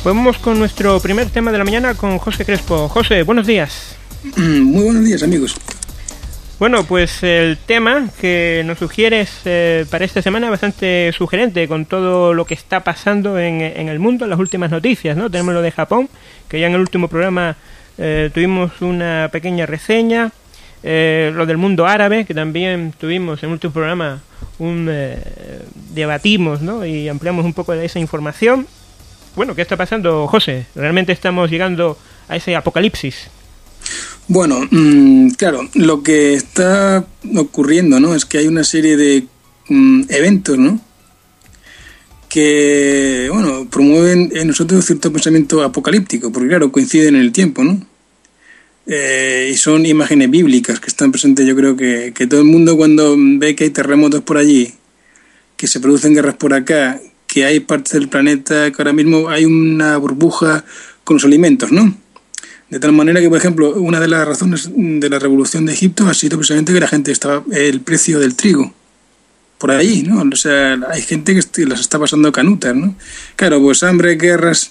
Pues vamos con nuestro primer tema de la mañana con José Crespo. José, buenos días. Muy buenos días, amigos. Bueno, pues el tema que nos sugieres para esta semana es bastante sugerente con todo lo que está pasando en el mundo, las últimas noticias, ¿no? Tenemos lo de Japón, que ya en el último programa tuvimos una pequeña reseña, lo del mundo árabe, que también tuvimos en el último programa debatimos, ¿no? Y ampliamos un poco de esa información. Bueno, ¿qué está pasando, José? ¿Realmente estamos llegando a ese apocalipsis? Bueno, claro, lo que está ocurriendo, ¿no? Es que hay una serie de eventos, ¿no? Que, bueno, promueven en nosotros cierto pensamiento apocalíptico, porque claro, coinciden en el tiempo, ¿no? Y son imágenes bíblicas que están presentes. Yo creo que todo el mundo, cuando ve que hay terremotos por allí, que se producen guerras por acá, que hay partes del planeta que ahora mismo hay una burbuja con los alimentos, ¿no? De tal manera que, por ejemplo, una de las razones de la revolución de Egipto ha sido precisamente que la gente estaba el precio del trigo por ahí, ¿no? O sea, hay gente que las está pasando canutas, ¿no? Claro, pues hambre, guerras,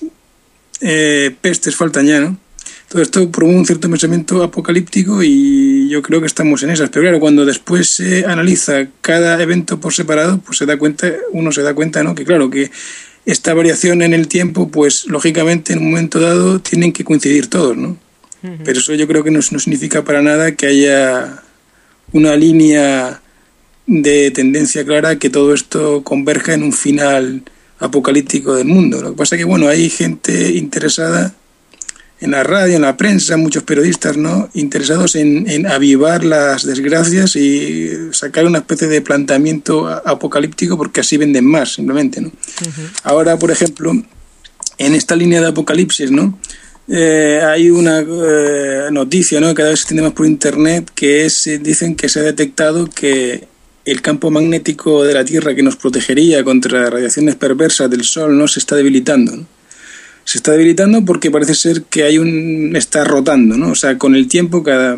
pestes faltan ya, ¿no? Todo esto promueve un cierto pensamiento apocalíptico y yo creo que estamos en esas. Pero claro, cuando después se analiza cada evento por separado, pues uno se da cuenta, ¿no? Que claro, que esta variación en el tiempo, pues lógicamente en un momento dado tienen que coincidir todos, ¿no? Uh-huh. Pero eso yo creo que no significa para nada que haya una línea de tendencia clara que todo esto converja en un final apocalíptico del mundo. Lo que pasa es que, bueno, hay gente interesada en la radio, en la prensa, muchos periodistas, ¿no?, interesados en avivar las desgracias y sacar una especie de planteamiento apocalíptico porque así venden más, simplemente, ¿no? Uh-huh. Ahora, por ejemplo, en esta línea de apocalipsis, ¿no?, hay una noticia, ¿no?, que cada vez se tiene más por internet, que dicen que se ha detectado que el campo magnético de la Tierra que nos protegería contra radiaciones perversas del Sol no se está debilitando, ¿no? Se está debilitando porque parece ser que está rotando, ¿no? O sea, con el tiempo, cada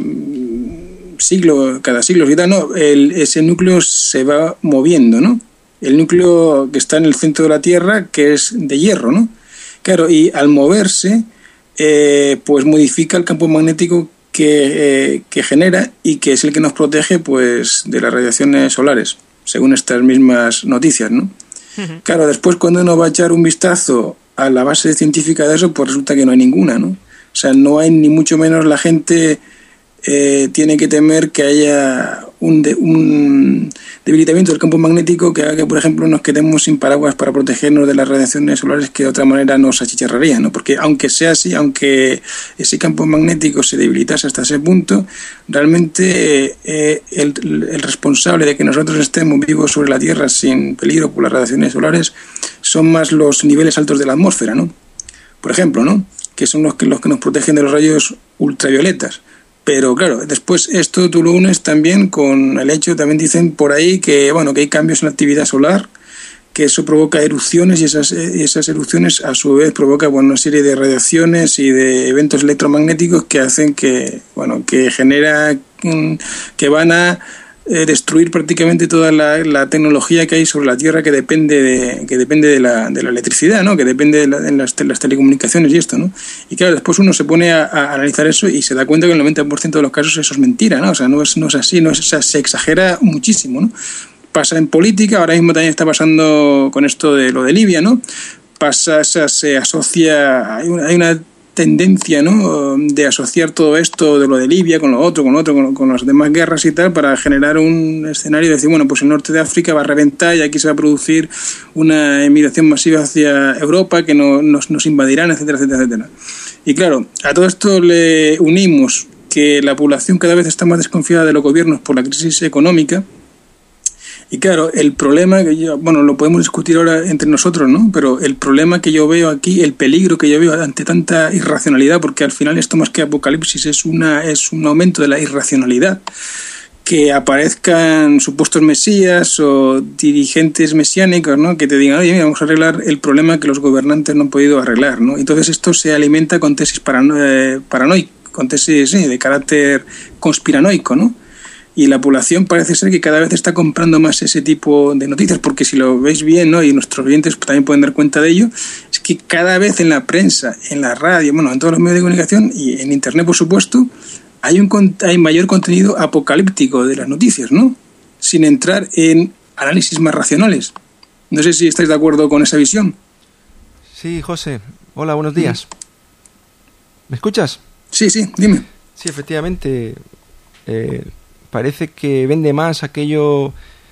siglo y tal, ¿no?, ese núcleo se va moviendo, ¿no? El núcleo que está en el centro de la Tierra, que es de hierro, ¿no? Claro, y al moverse, pues modifica el campo magnético que genera y que es el que nos protege, pues, de las radiaciones solares, según estas mismas noticias, ¿no? Uh-huh. Claro, después cuando uno va a echar un vistazo a la base científica de eso, pues resulta que no hay ninguna, ¿no? O sea, no hay, ni mucho menos la gente tiene que temer que haya un debilitamiento del campo magnético que haga que, por ejemplo, nos quedemos sin paraguas para protegernos de las radiaciones solares que de otra manera nos achicharrarían, ¿no? Porque aunque sea así, aunque ese campo magnético se debilitase hasta ese punto, realmente el responsable de que nosotros estemos vivos sobre la Tierra sin peligro por las radiaciones solares son más los niveles altos de la atmósfera, ¿no? Por ejemplo, ¿no?, que son los que nos protegen de los rayos ultravioletas. Pero claro, después esto tú lo unes también con el hecho, también dicen por ahí que, bueno, que hay cambios en la actividad solar, que eso provoca erupciones y esas erupciones a su vez provocan, bueno, una serie de radiaciones y de eventos electromagnéticos que hacen que, bueno, que genera, que van a destruir prácticamente toda la tecnología que hay sobre la Tierra que depende de la electricidad, ¿no?, que depende de las telecomunicaciones y esto, ¿no? Y claro, después uno se pone a analizar eso y se da cuenta que en el 90% de los casos eso es mentira, ¿no? O sea, no es así, o sea, se exagera muchísimo, ¿no? Pasa en política, ahora mismo también está pasando con esto de lo de Libia, ¿no? Se asocia, hay una tendencia, ¿no?, de asociar todo esto de lo de Libia con lo otro, con las demás guerras y tal, para generar un escenario de decir, bueno, pues el norte de África va a reventar y aquí se va a producir una emigración masiva hacia Europa que nos invadirán, etcétera, etcétera, etcétera. Y claro, a todo esto le unimos que la población cada vez está más desconfiada de los gobiernos por la crisis económica. Y claro, el problema que lo podemos discutir ahora entre nosotros, ¿no? Pero el problema que yo veo aquí, el peligro que yo veo ante tanta irracionalidad, porque al final esto más que apocalipsis es un aumento de la irracionalidad, que aparezcan supuestos mesías o dirigentes mesiánicos, ¿no?, que te digan, oye, mira, vamos a arreglar el problema que los gobernantes no han podido arreglar, ¿no? Entonces esto se alimenta con tesis paranoicas, con tesis, sí, de carácter conspiranoico, ¿no? Y la población parece ser que cada vez está comprando más ese tipo de noticias, porque si lo veis bien, ¿no? Y nuestros oyentes también pueden dar cuenta de ello, es que cada vez en la prensa, en la radio, bueno, en todos los medios de comunicación y en Internet, por supuesto, hay mayor contenido apocalíptico de las noticias, ¿no? Sin entrar en análisis más racionales. No sé si estáis de acuerdo con esa visión. Sí, José. Hola, buenos días. ¿Me escuchas? Sí, dime. Sí, efectivamente, parece que vende más aquello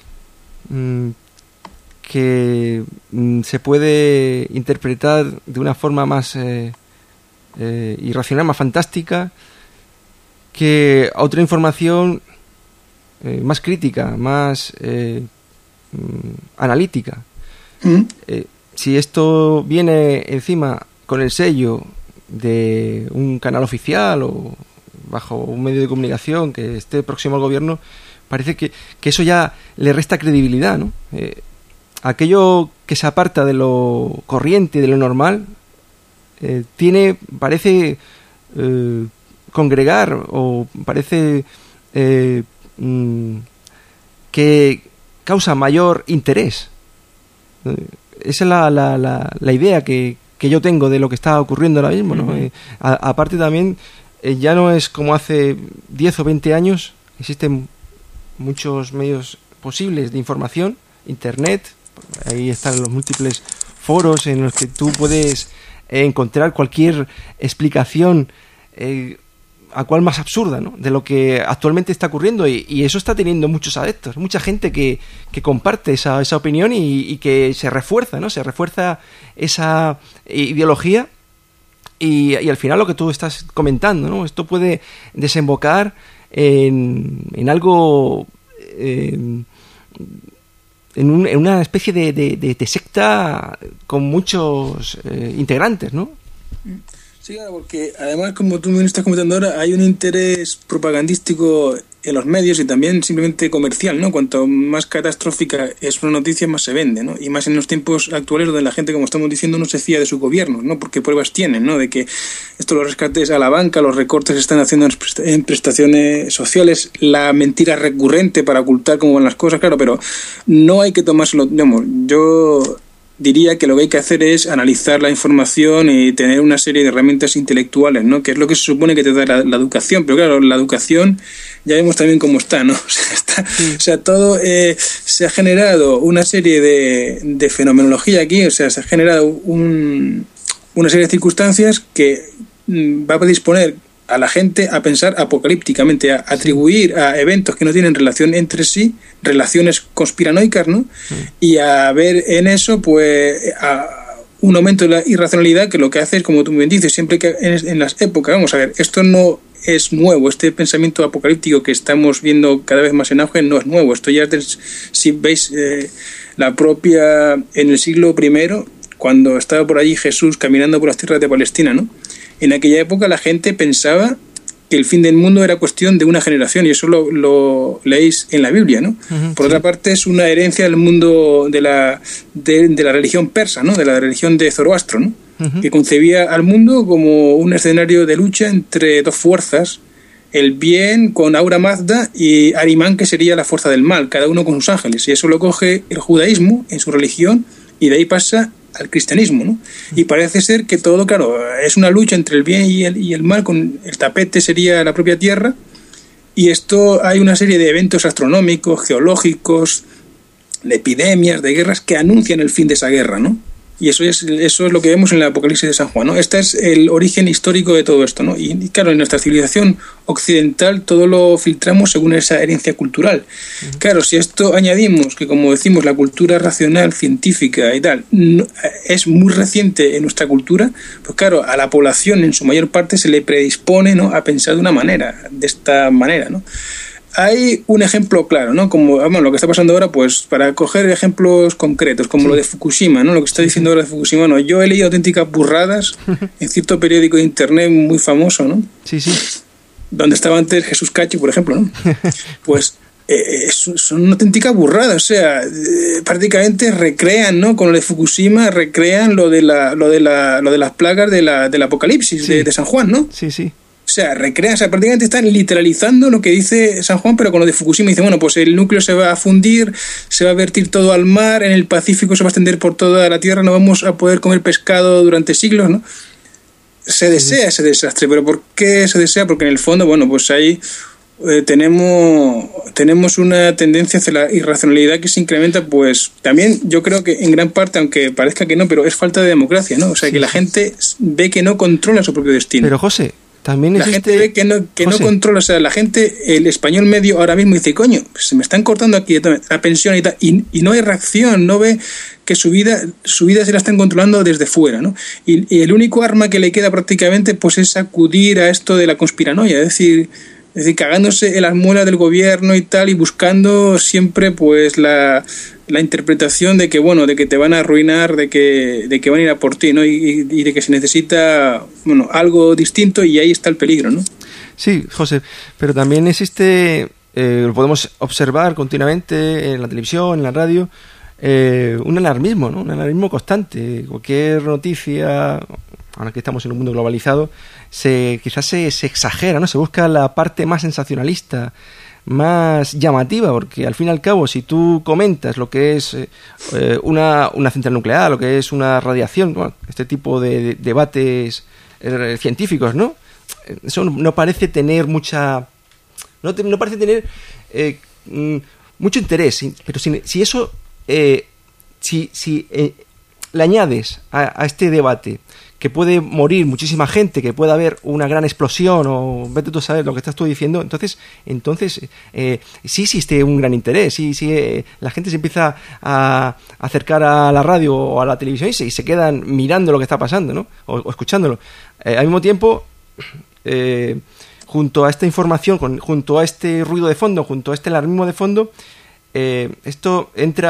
que se puede interpretar de una forma más irracional, más fantástica, que otra información más crítica, más analítica. Si esto viene encima con el sello de un canal oficial o bajo un medio de comunicación que esté próximo al gobierno, parece que eso ya le resta credibilidad, ¿no? Aquello que se aparta de lo corriente, de lo normal, parece congregar o parece que causa mayor interés. Esa es la idea que yo tengo de lo que está ocurriendo ahora mismo, ¿no? Aparte también, ya no es como hace 10 o 20 años, existen muchos medios posibles de información, Internet, ahí están los múltiples foros en los que tú puedes encontrar cualquier explicación a cual más absurda, ¿no?, de lo que actualmente está ocurriendo, y eso está teniendo muchos adeptos, mucha gente que comparte esa opinión y que se refuerza, ¿no? Se refuerza esa ideología y al final lo que tú estás comentando, ¿no? Esto puede desembocar en algo, en una especie de secta con muchos integrantes, ¿no? Sí, claro, porque además, como tú me estás comentando ahora, hay un interés propagandístico en los medios y también simplemente comercial, ¿no? Cuanto más catastrófica es una noticia, más se vende, ¿no? Y más en los tiempos actuales donde la gente, como estamos diciendo, no se fía de su gobierno, ¿no? Porque pruebas tienen, ¿no? De que esto, los rescates a la banca, los recortes se están haciendo en prestaciones sociales, la mentira recurrente para ocultar cómo van las cosas, claro, pero no hay que tomárselo, digamos, yo diría que lo que hay que hacer es analizar la información y tener una serie de herramientas intelectuales, ¿no? Que es lo que se supone que te da la educación, pero claro, la educación ya vemos también cómo está, ¿no? O sea, todo se ha generado una serie de fenomenología aquí, o sea, se ha generado una serie de circunstancias que va a predisponer a la gente a pensar apocalípticamente, a atribuir a eventos que no tienen relación entre sí, relaciones conspiranoicas, ¿no? Y a ver en eso, pues, un aumento de la irracionalidad, que lo que hace es, como tú bien dices, siempre que en las épocas, vamos a ver, esto no es nuevo, este pensamiento apocalíptico que estamos viendo cada vez más en auge no es nuevo, esto ya si veis la propia, en el siglo I, cuando estaba por allí Jesús caminando por las tierras de Palestina, ¿no? En aquella época la gente pensaba que el fin del mundo era cuestión de una generación, y eso lo leéis en la Biblia, ¿no? Por otra parte, es una herencia del mundo de la religión persa, ¿no? De la religión de Zoroastro, ¿no? Que concebía al mundo como un escenario de lucha entre dos fuerzas, el bien con Ahura Mazda y Arimán, que sería la fuerza del mal, cada uno con sus ángeles, y eso lo coge el judaísmo en su religión, y de ahí pasa al cristianismo, ¿no? Y parece ser que todo, claro, es una lucha entre el bien y el mal, con el tapete sería la propia tierra, y esto hay una serie de eventos astronómicos, geológicos, de epidemias, de guerras que anuncian el fin de esa guerra, ¿no? Y eso es lo que vemos en el Apocalipsis de San Juan, ¿no? Este es el origen histórico de todo esto, ¿no? Y claro, en nuestra civilización occidental todo lo filtramos según esa herencia cultural. Claro, si esto añadimos que, como decimos, la cultura racional, científica y tal, es muy reciente en nuestra cultura, pues claro, a la población en su mayor parte se le predispone, ¿no?, a pensar de esta manera, ¿no? Hay un ejemplo claro, ¿no? Como lo que está pasando ahora, pues para coger ejemplos concretos, como lo de Fukushima, ¿no? Lo que está diciendo ahora de Fukushima, ¿no? Yo he leído auténticas burradas en cierto periódico de internet muy famoso, ¿no? Sí, sí. Donde estaba antes Jesús Cachi, por ejemplo, ¿no? Pues son una auténtica burrada, o sea, prácticamente recrean, ¿no? Con lo de Fukushima recrean lo de las plagas del Apocalipsis, de San Juan, ¿no? Sí, sí. O sea, recrean, o sea, prácticamente están literalizando lo que dice San Juan, pero con lo de Fukushima dice, bueno, pues el núcleo se va a fundir, se va a vertir todo al mar, en el Pacífico se va a extender por toda la Tierra, no vamos a poder comer pescado durante siglos, ¿no? Se desea ese desastre, pero ¿por qué se desea? Porque en el fondo, bueno, pues ahí tenemos una tendencia hacia la irracionalidad que se incrementa, pues también yo creo que en gran parte, aunque parezca que no, pero es falta de democracia, ¿no? O sea, que la gente ve que no controla su propio destino. Pero José, también la gente ve que no controla, o sea, la gente, el español medio ahora mismo dice, coño, pues se me están cortando aquí la pensión y tal, y no hay reacción, no ve que su vida se la están controlando desde fuera, ¿no? Y el único arma que le queda prácticamente pues es acudir a esto de la conspiranoia, es decir, cagándose en las muelas del gobierno y tal, y buscando siempre pues la interpretación de que, bueno, de que te van a arruinar, de que van a ir a por ti, ¿no? Y de que se necesita, bueno, algo distinto, y ahí está el peligro, ¿no? Sí, José, pero también existe, lo podemos observar continuamente en la televisión, en la radio, un alarmismo, ¿no? Un alarmismo constante. Cualquier noticia, ahora que estamos en un mundo globalizado, quizás se exagera, ¿no? Se busca la parte más sensacionalista, más llamativa, porque al fin y al cabo, si tú comentas lo que es una central nuclear, lo que es una radiación, bueno, este tipo de debates científicos, ¿no? Eso no parece tener mucha... No parece tener mucho interés, pero si eso... si le añades a este debate que puede morir muchísima gente, que pueda haber una gran explosión, o vete tú a saber lo que estás tú diciendo, entonces sí existe un gran interés, sí, la gente se empieza a acercar a la radio o a la televisión y se quedan mirando lo que está pasando, ¿no? O escuchándolo. Al mismo tiempo, junto a esta información, junto a este ruido de fondo, junto a este alarmismo de fondo, esto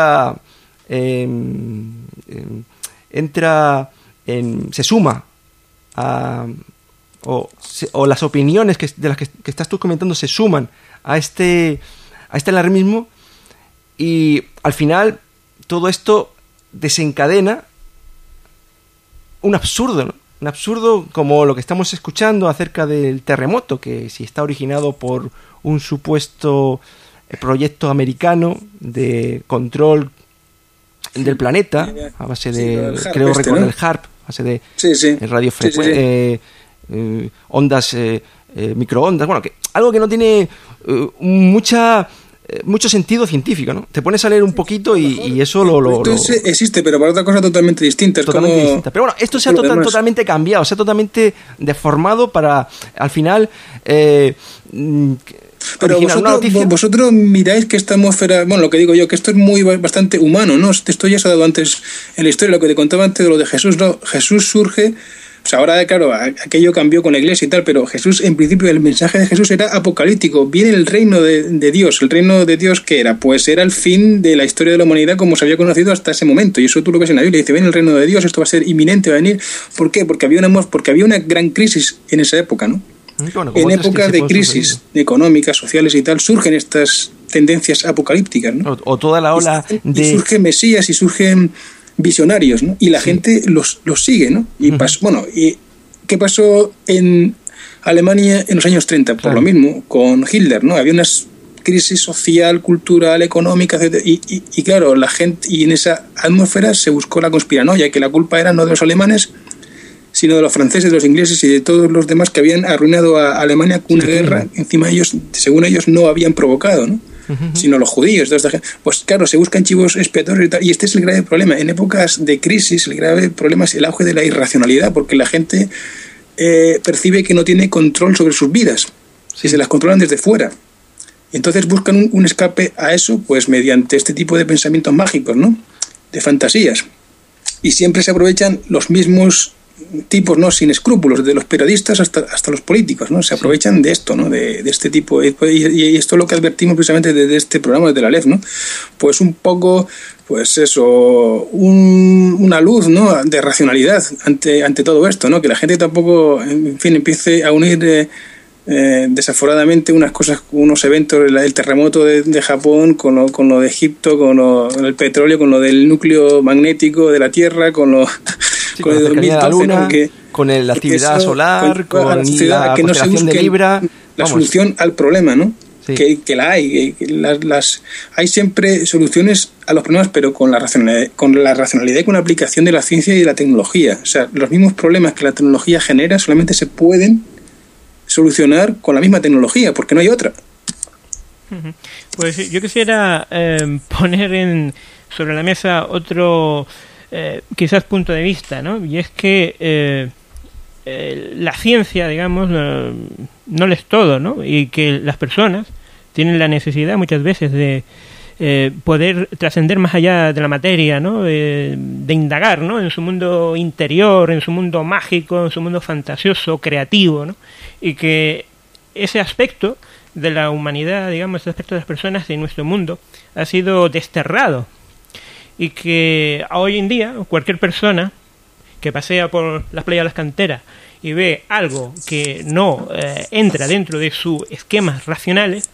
se suma o las opiniones de las que estás tú comentando se suman a este alarmismo, y al final todo esto desencadena un absurdo, ¿no? Un absurdo como lo que estamos escuchando acerca del terremoto, que si está originado por un supuesto proyecto americano de control del planeta a base de, creo recordar, el HARP, a base de radiofrecuencia, ondas, microondas, bueno, algo que no tiene mucho sentido científico, ¿no? Te pones a leer un poquito y eso existe, pero para otra cosa totalmente distinta. Distinta. Pero bueno, esto se ha totalmente cambiado, se ha totalmente deformado para, al final... Pero vosotros miráis que esta atmósfera, bueno, lo que digo yo, que esto es bastante humano, ¿no? Esto ya se ha dado antes en la historia, lo que te contaba antes de lo de Jesús, ¿no? Jesús surge, o sea, ahora, claro, aquello cambió con la iglesia y tal, pero Jesús, en principio, el mensaje de Jesús era apocalíptico. Viene el reino de Dios. ¿El reino de Dios qué era? Pues era el fin de la historia de la humanidad como se había conocido hasta ese momento. Y eso tú lo ves en la Biblia. Dice, viene el reino de Dios, esto va a ser inminente, va a venir. ¿Por qué? Porque había una gran crisis en esa época, ¿no? Bueno, en épocas de crisis económicas, sociales y tal, surgen estas tendencias apocalípticas, ¿no? O toda la ola y surgen mesías y surgen visionarios, ¿no? Y la gente los sigue, ¿no? Y ¿y qué pasó en Alemania en los años 30? Por lo mismo, con Hitler, ¿no? Había unas crisis social, cultural, económica, etc. Y claro, la gente, y en esa atmósfera se buscó la conspiranoia, que la culpa era no de los alemanes, sino de los franceses, de los ingleses y de todos los demás que habían arruinado a Alemania con una guerra encima de ellos, según ellos, no habían provocado, ¿no? Sino los judíos. Pues claro, se buscan chivos expiatorios y tal, y este es el grave problema. En épocas de crisis, el grave problema es el auge de la irracionalidad, porque la gente percibe que no tiene control sobre sus vidas, si se las controlan desde fuera. Y entonces buscan un escape a eso, pues mediante este tipo de pensamientos mágicos, ¿no? De fantasías. Y siempre se aprovechan los mismos tipos, ¿no? Sin escrúpulos, de los periodistas hasta los políticos, ¿no? Se aprovechan de esto, ¿no? De este tipo, y esto es lo que advertimos precisamente desde este programa, desde la LEF, ¿no? Pues un poco, pues eso, una luz, ¿no? De racionalidad ante todo esto, ¿no? Que la gente tampoco, en fin, empiece a unir desaforadamente unas cosas, unos eventos, el terremoto de Japón con lo de Egipto, con el petróleo, con lo del núcleo magnético de la Tierra, con lo de 2012, ¿no? con la actividad solar, con la que no se constelación de Libra. La solución al problema, ¿no? Sí. Que la hay. Hay siempre soluciones a los problemas, pero con la racionalidad y con la aplicación de la ciencia y de la tecnología. O sea, los mismos problemas que la tecnología genera solamente se pueden solucionar con la misma tecnología, porque no hay otra. Pues yo quisiera poner sobre la mesa otro quizás punto de vista, ¿no? Y es que la ciencia, digamos, no lo es todo, ¿no? Y que las personas tienen la necesidad muchas veces de poder trascender más allá de la materia, ¿no? De indagar, ¿no? En su mundo interior, en su mundo mágico, en su mundo fantasioso, creativo, ¿no? Y que ese aspecto de la humanidad, digamos, ese aspecto de las personas en nuestro mundo ha sido desterrado, y que hoy en día cualquier persona que pasea por las playas de las canteras y ve algo que no entra dentro de sus esquemas racionales,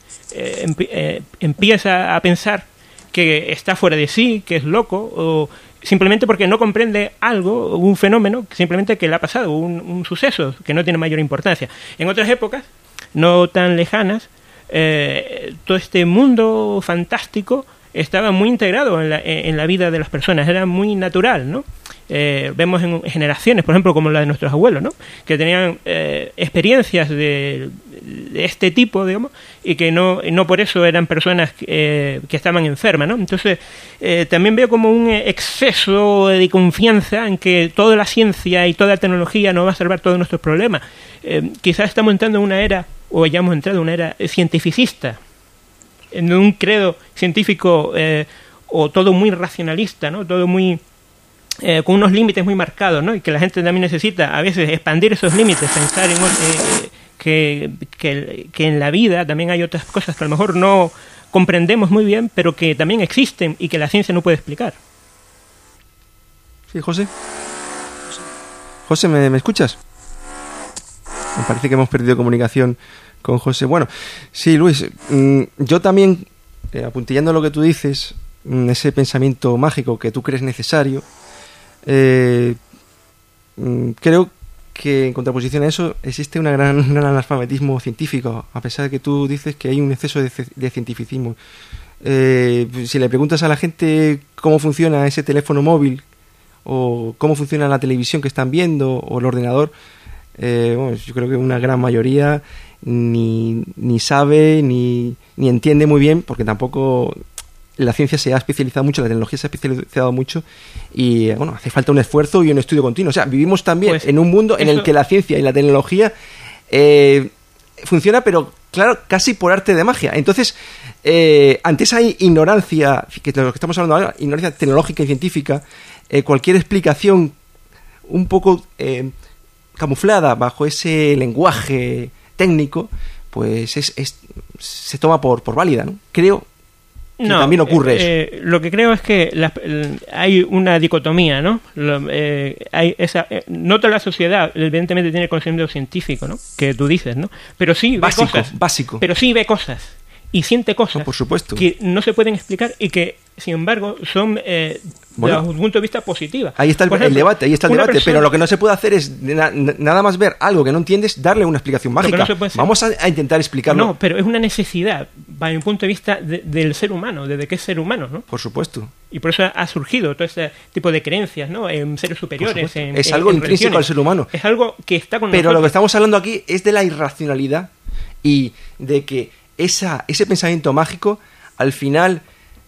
empieza a pensar que está fuera de sí, que es loco, o simplemente porque no comprende algo, un fenómeno, simplemente que le ha pasado, un suceso que no tiene mayor importancia. En otras épocas, no tan lejanas, todo este mundo fantástico estaba muy integrado en la vida de las personas, era muy natural, ¿no? Vemos en generaciones, por ejemplo, como la de nuestros abuelos, ¿no? Que tenían experiencias de este tipo, digamos, y que no por eso eran personas que estaban enfermas, ¿no? Entonces, también veo como un exceso de confianza en que toda la ciencia y toda la tecnología nos va a salvar todos nuestros problemas. Quizás estamos entrando en una era, o ya hemos entrado en una era cientificista, en un credo científico o todo muy racionalista, ¿no? Todo muy con unos límites muy marcados, ¿no? Y que la gente también necesita a veces expandir esos límites, pensar en que en la vida también hay otras cosas que a lo mejor no comprendemos muy bien, pero que también existen y que la ciencia no puede explicar. Sí, José. José, ¿me escuchas? Me parece que hemos perdido comunicación con José. Bueno, sí, Luis, yo también, apuntillando lo que tú dices, ese pensamiento mágico que tú crees necesario, creo que en contraposición a eso existe un gran analfabetismo científico, a pesar de que tú dices que hay un exceso de cientificismo. Si le preguntas a la gente cómo funciona ese teléfono móvil o cómo funciona la televisión que están viendo o el ordenador, bueno, yo creo que una gran mayoría ni sabe ni entiende muy bien, porque tampoco la ciencia se ha especializado mucho, la tecnología se ha especializado mucho, y bueno, hace falta un esfuerzo y un estudio continuo. O sea, vivimos también en un mundo en el que la ciencia y la tecnología funciona, pero claro, casi por arte de magia. Entonces, ante esa ignorancia, que de lo que estamos hablando ahora, ignorancia tecnológica y científica, cualquier explicación un poco camuflada bajo ese lenguaje técnico, pues se toma por válida, ¿no? Creo que también ocurre eso. Lo que creo es que hay una dicotomía, ¿no? Hay no toda la sociedad, evidentemente, tiene conocimiento científico, ¿no? Que tú dices, ¿no? Pero sí ve cosas. Básico. Pero sí ve cosas y siente cosas, por supuesto, que no se pueden explicar y que, sin embargo, son desde un punto de vista positiva. Ahí está el debate, pero lo que no se puede hacer es nada más ver algo que no entiendes, darle una explicación mágica. Vamos a intentar explicarlo. No, pero es una necesidad, desde un punto de vista del ser humano, desde que es ser humano, ¿no? Por supuesto. Y por eso ha surgido todo ese tipo de creencias, ¿no? En seres superiores. Es algo intrínseco al ser humano. Es algo que está con nosotros. Pero lo que estamos hablando aquí es de la irracionalidad y de que ese pensamiento mágico al final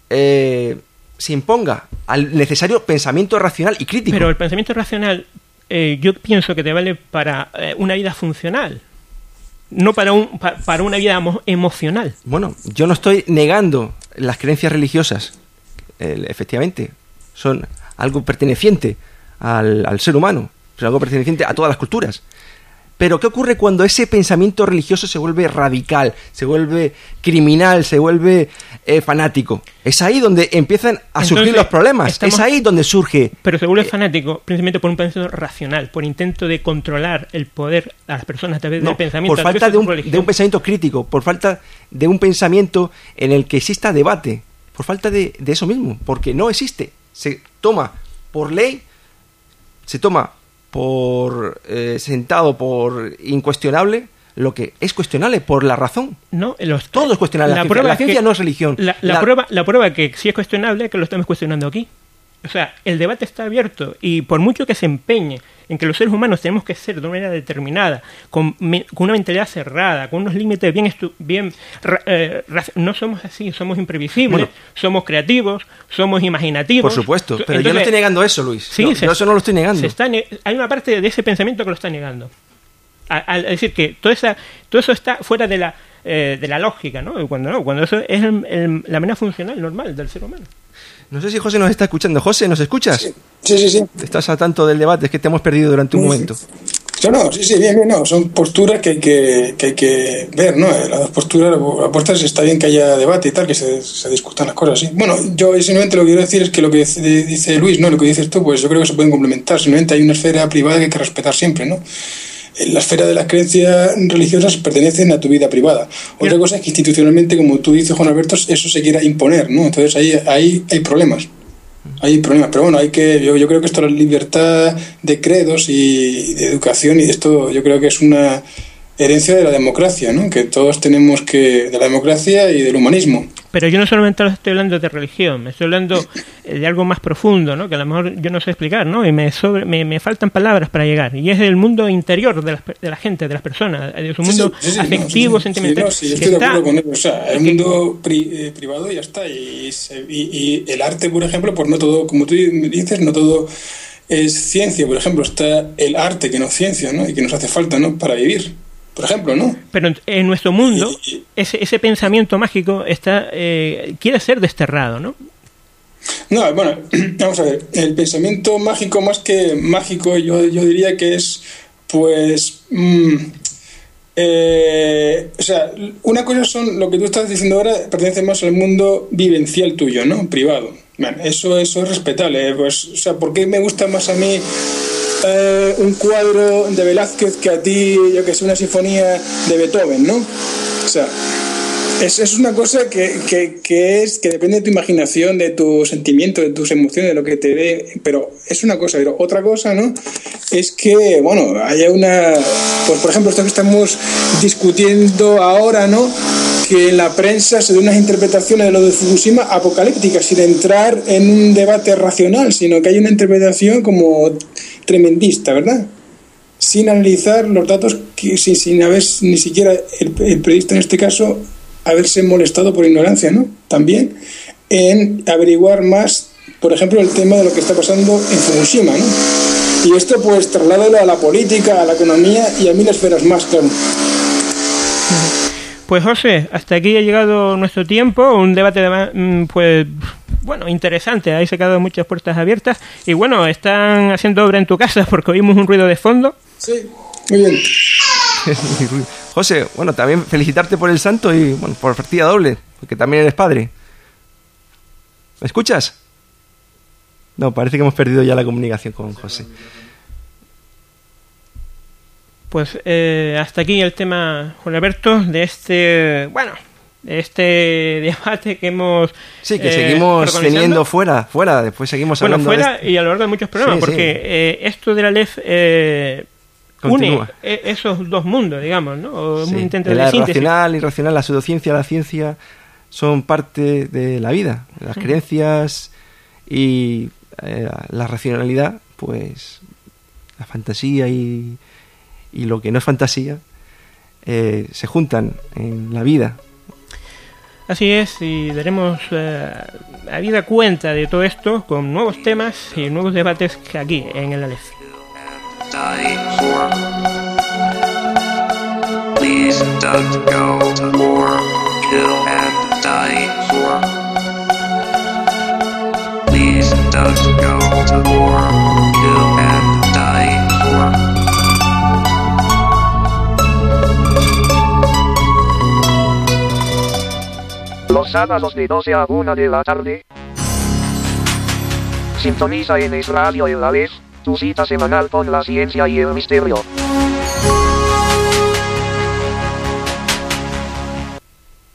se imponga al necesario pensamiento racional y crítico. Pero el pensamiento racional yo pienso que te vale para una vida funcional, no para una vida emocional. Bueno, yo no estoy negando las creencias religiosas, efectivamente son algo perteneciente al ser humano, son algo perteneciente a todas las culturas. Pero ¿qué ocurre cuando ese pensamiento religioso se vuelve radical, se vuelve criminal, se vuelve fanático? Es ahí donde empiezan a surgir los problemas, es ahí donde surge... Pero se vuelve fanático precisamente por un pensamiento racional, por intento de controlar el poder a las personas a través del pensamiento. Por falta de un pensamiento crítico, por falta de un pensamiento en el que exista debate, por falta de eso mismo, porque no existe. Se toma por ley, se toma por sentado, por incuestionable lo que es cuestionable por la razón. No, todo es cuestionable. La ciencia no es religión. La prueba que sí es cuestionable es que lo estamos cuestionando aquí. O sea, el debate está abierto y por mucho que se empeñe en que los seres humanos tenemos que ser de una manera determinada, con una mentalidad cerrada, con unos límites no somos así, somos imprevisibles, somos creativos, somos imaginativos. Por supuesto, pero entonces, yo no estoy negando eso, Luis. Sí, yo eso no lo estoy negando. Hay una parte de ese pensamiento que lo está negando. Al decir que todo eso está fuera de la lógica, ¿no? Cuando eso es la manera funcional normal del ser humano. No sé si José nos está escuchando. José, ¿nos escuchas? Sí. ¿Estás al tanto del debate? Es que te hemos perdido durante un momento. Sí, bien, no. Son posturas que hay que ver, ¿no? Las dos posturas, apuestas, está bien que haya debate y tal, que se discutan las cosas, ¿sí? Bueno, yo simplemente lo que quiero decir es que lo que dice Luis, ¿no? Lo que dices tú, pues yo creo que se pueden complementar. Simplemente hay una esfera privada que hay que respetar siempre, ¿no? La esfera de las creencias religiosas pertenecen a tu vida privada. Otra cosa es que institucionalmente, como tú dices, Juan Alberto, eso se quiera imponer, ¿no? Entonces ahí hay problemas. Pero bueno, yo creo que esto, la libertad de credos y de educación, y esto yo creo que es una herencia de la democracia, ¿no? Que todos tenemos de la democracia y del humanismo. Pero yo no solamente estoy hablando de religión, estoy hablando de algo más profundo, ¿no? Que a lo mejor yo no sé explicar, ¿no? Y me faltan palabras para llegar. Y es el mundo interior de la gente, de las personas, de su mundo afectivo, sentimental. Sí, estoy de acuerdo con él. O sea, el mundo privado ya está. Y el arte, por ejemplo, pues no todo, como tú dices, no todo es ciencia. Por ejemplo, está el arte que no es ciencia, ¿no? Y que nos hace falta, ¿no? Para vivir. Por ejemplo, ¿no? Pero en nuestro mundo, ese pensamiento mágico quiere ser desterrado, ¿no? No, bueno, vamos a ver. El pensamiento mágico, más que mágico, yo diría que es, pues... o sea, una cosa son lo que tú estás diciendo ahora, pertenece más al mundo vivencial tuyo, ¿no? Privado. Bueno, eso es respetable. Pues, o sea, ¿por qué me gusta más a mí un cuadro de Velázquez que a ti, yo que sé, una sinfonía de Beethoven, ¿no? O sea, es una cosa que depende de tu imaginación, de tu sentimiento, de tus emociones, de lo que te dé, pero es una cosa. Pero otra cosa, ¿no? Es que, bueno, haya pues por ejemplo, esto que estamos discutiendo ahora, ¿no? Que en la prensa se den unas interpretaciones de lo de Fukushima apocalípticas, sin entrar en un debate racional, sino que hay una interpretación como tremendista, ¿verdad? Sin analizar los datos, sin haber ni siquiera el periodista en este caso haberse molestado por ignorancia, ¿no? También en averiguar más, por ejemplo, el tema de lo que está pasando en Fukushima, ¿no? Y esto pues trasládalo a la política, a la economía y a mil esferas más, claro. Pues José, hasta aquí ha llegado nuestro tiempo, un debate pues bueno, interesante, ahí se han quedado muchas puertas abiertas y bueno, están haciendo obra en tu casa porque oímos un ruido de fondo. Sí, muy bien. José, bueno, también felicitarte por el santo y bueno, por partida doble, porque también eres padre. ¿Me escuchas? No, parece que hemos perdido ya la comunicación con José. Pues hasta aquí el tema, Juan Alberto, de este debate que hemos... Sí, que seguimos teniendo fuera, después seguimos hablando... Bueno, fuera y a lo largo de muchos programas, porque esto de la LEF une esos dos mundos, digamos, ¿no? O un intento de síntesis. Racional, irracional, la pseudociencia, la ciencia son parte de la vida, de las creencias y la racionalidad, pues la fantasía y lo que no es fantasía se juntan en la vida. Así es, y daremos habida cuenta de todo esto con nuevos temas y nuevos debates que aquí en el Aleph. Please don't go to war, kill and die for. Please don't go to war, kill and die for. Los sábados de 12 a 1 de la tarde. Sintoniza en Es Radio El Aleph, tu cita semanal con la ciencia y el misterio.